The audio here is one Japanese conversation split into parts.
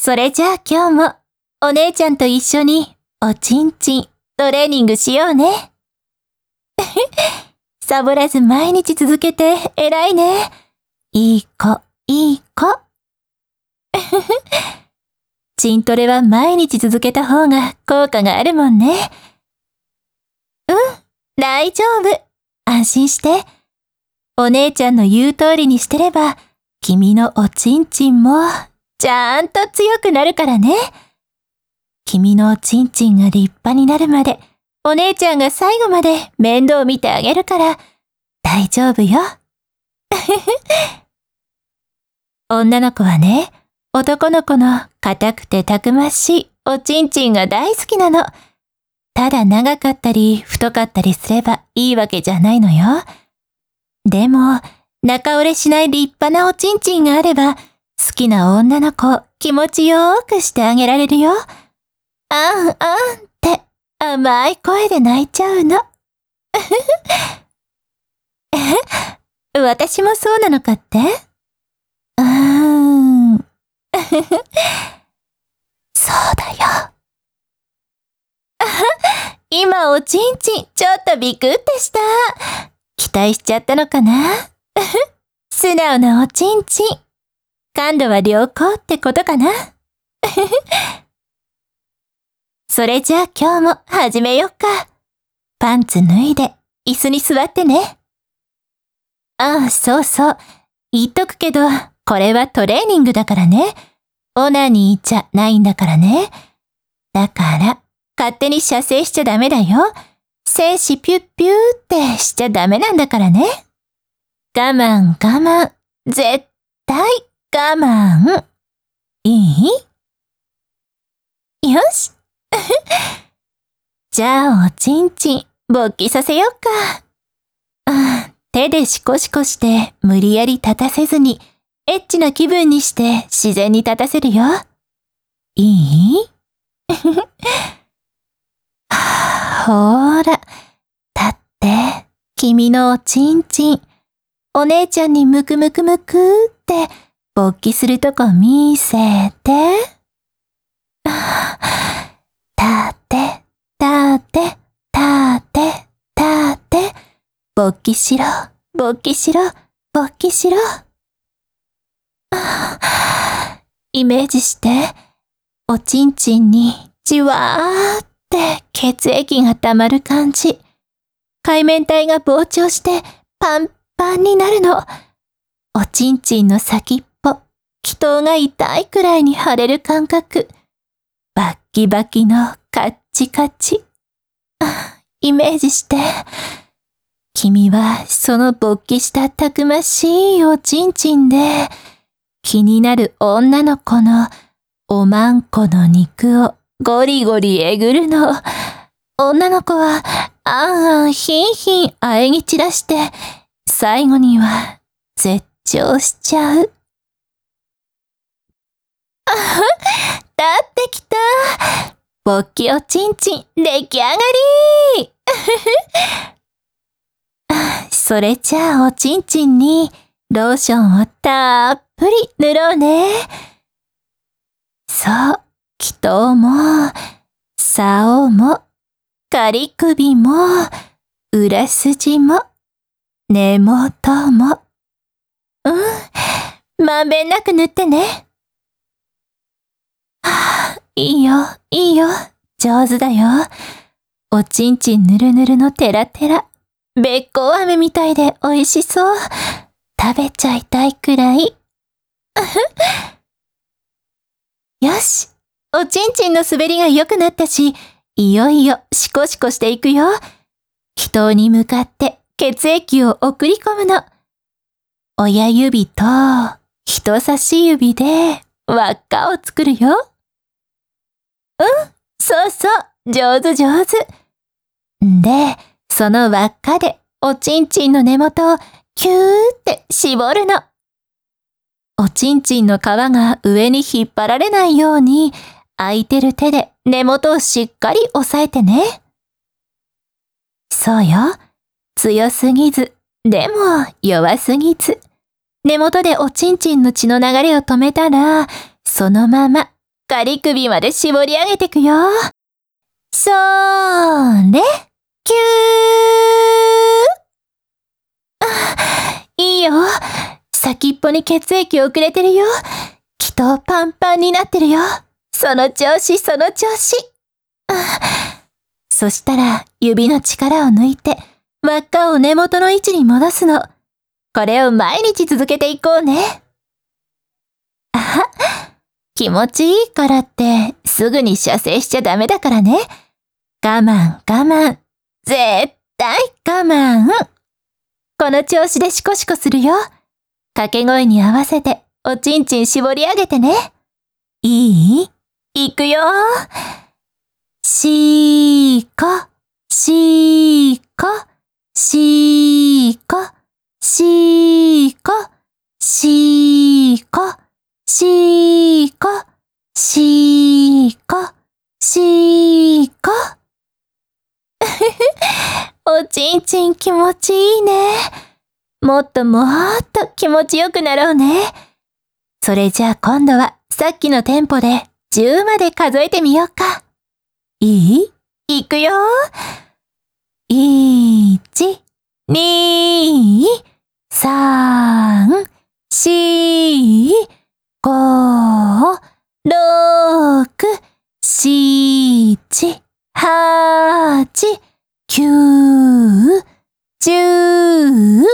それじゃあ今日もお姉ちゃんと一緒におちんちんトレーニングしようね。サボらず毎日続けて偉いね。いい子、いい子。チントレは毎日続けた方が効果があるもんね。大丈夫。安心して。お姉ちゃんの言う通りにしてれば、君のおちんちんもちゃんと強くなるからね。君のおちんちんが立派になるまで、お姉ちゃんが最後まで面倒見てあげるから、大丈夫よ。女の子はね、男の子の硬くてたくましいおちんちんが大好きなの。ただ長かったり太かったりすればいいわけじゃないのよ。でも、仲折れしない立派なおちんちんがあれば、好きな女の子を気持ちよーくしてあげられるよ。あんあんって甘い声で泣いちゃうの。私もそうなのかって？そうだよ。今おちんちんちょっとビクってした。期待しちゃったのかな？素直なおちんちん。感度は良好ってことかな？それじゃあ今日も始めよっか。パンツ脱いで椅子に座ってね。ああ、そうそう。言っとくけど、これはトレーニングだからね。オナニーじゃないんだからね。だから、勝手に射精しちゃダメだよ。精子ピュッピューってしちゃダメなんだからね。我慢我慢。絶対我慢。いい？よし。じゃあおちんちん勃起させよっか。手でシコシコして無理やり立たせずにエッチな気分にして自然に立たせるよ。いい？ほーら、立って、君のおちんちん。お姉ちゃんにムクムクムクって勃起するとこ見せて。立って、立って、立って、立って、勃起しろ、勃起しろ、勃起しろ。イメージして、おちんちんにじわーって血液が溜まる感じ。海綿体が膨張してパンパンになるの。おちんちんの先っぽ、気筒が痛いくらいに腫れる感覚。バッキバキのカッチカチ。イメージして。君はその勃起したたくましいおちんちんで、気になる女の子のおまんこの肉をゴリゴリえぐるの。女の子はあんあんひんひん喘ぎ散らして、最後には絶頂しちゃう。立ってきた。勃起おちんちん出来上がり。それじゃあおちんちんにローションをたっぷり塗ろうね。そう、気筒も、竿も、仮首も、裏筋も、根元も。まんべんなく塗ってね。いいよ、いいよ、上手だよ。おちんちんぬるぬるのテラテラ。べっこう飴みたいで美味しそう。食べちゃいたいくらい。よし、おちんちんの滑りが良くなったし、いよいよシコシコしていくよ。気筒に向かって血液を送り込むの。親指と人差し指で輪っかを作るよ。そうそう、上手上手。で、その輪っかでおちんちんの根元をキューって絞るの。おちんちんの皮が上に引っ張られないように、空いてる手で根元をしっかり押さえてね。そうよ。強すぎず、でも弱すぎず。根元でおちんちんの血の流れを止めたら、そのまま仮首まで絞り上げてくよ。それ、キュー。いいよ。先っぽに血液遅れてるよ。気筒パンパンになってるよ。その調子、その調子。そしたら指の力を抜いて輪っかを根元の位置に戻すの。これを毎日続けていこうね。気持ちいいからってすぐに射精しちゃダメだからね。我慢我慢。絶対我慢。この調子でシコシコするよ。掛け声に合わせておちんちん絞り上げてね。いい？いくよ。しーこ、しーこ、しーこ、しーこ、しーこ、しーこ、しーこ、しーこ。おちんちん気持ちいいね。もっともっと気持ちよくなろうね。それじゃあ今度はさっきのテンポで10まで数えてみようか。いい？いくよ。1、2、3、4、5、6、7、8、9、10。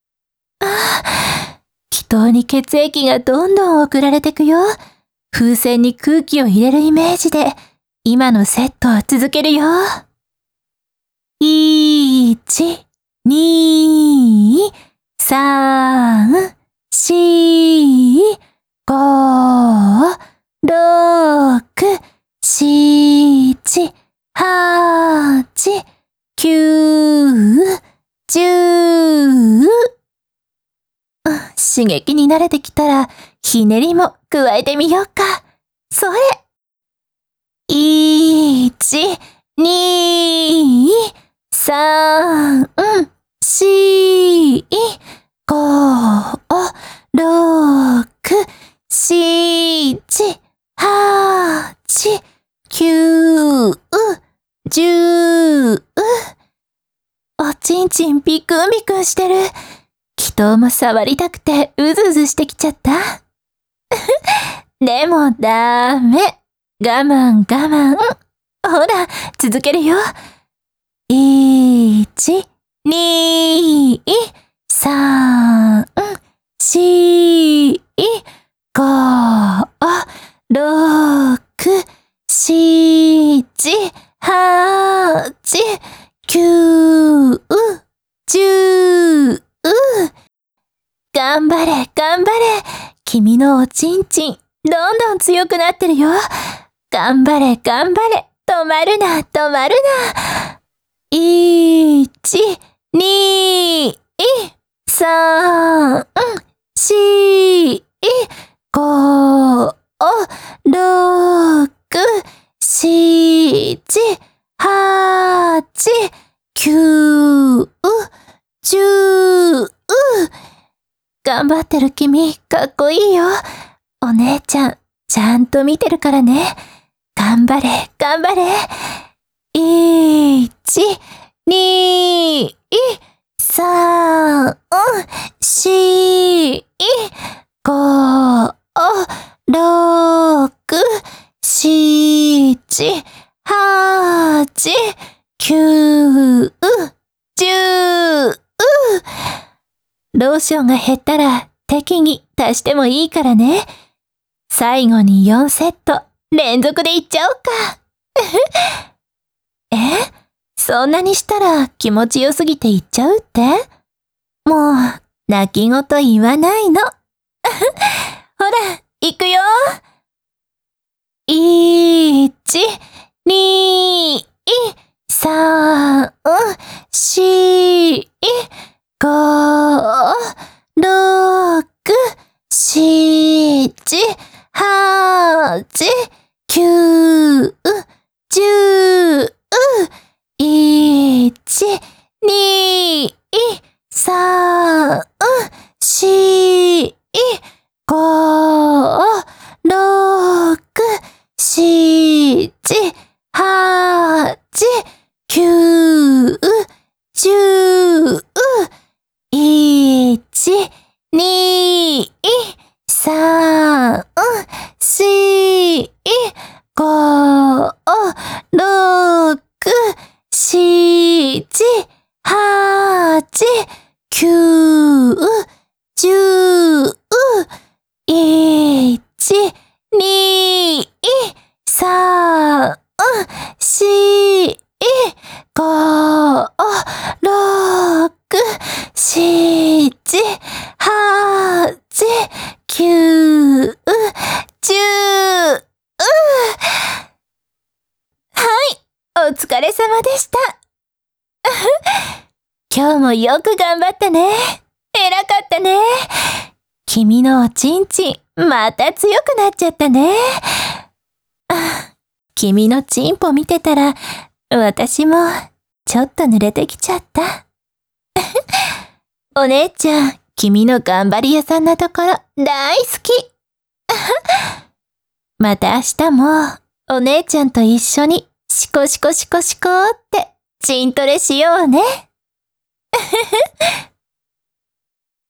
気筒に血液がどんどん送られてくよ。風船に空気を入れるイメージで今のセットを続けるよ。1、2、3、4、5、6、7、8、9、10。刺激に慣れてきたら、ひねりも加えてみようか。それ。1、2、3、4、5、6、7、8、9、10。おちんちんビクンビクンしてる。気筒も触りたくてうずうずしてきちゃった。でもダメ。我慢我慢。ほら、続けるよ。1、2、3、4、5、6、7、8、9、10。頑張れ、頑張れ。君のおちんちん、どんどん強くなってるよ。頑張れ、頑張れ。止まるな、止まるな。1、2、3、4、5、6、7、8、9、10。頑張ってる君、かっこいいよ。お姉ちゃん、ちゃんと見てるからね。頑張れ、頑張れ。1、2、3、4、5、6、7、8、9、10。ローションが減ったら適宜足してもいいからね。最後に4セット連続でいっちゃおうか。そんなにしたら気持ちよすぎていっちゃうって？もう泣き言言わないの。ほら、行くよ。1、2、3、4、5、6、7、8、9、10。1、2、3、4、5、6、 8、9、10、1、2、3、4、5、6、7、8、9、10、1、2、3、4、5、6、7、8、9、10。はい、お疲れ様でした。今日もよく頑張ったね。偉かったね。君のおちんちん、また強くなっちゃったね。君のチンポ見てたら、私もちょっと濡れてきちゃった。お姉ちゃん、君の頑張り屋さんなところ大好き。また明日もお姉ちゃんと一緒にシコシコシコシコってチントレしようね。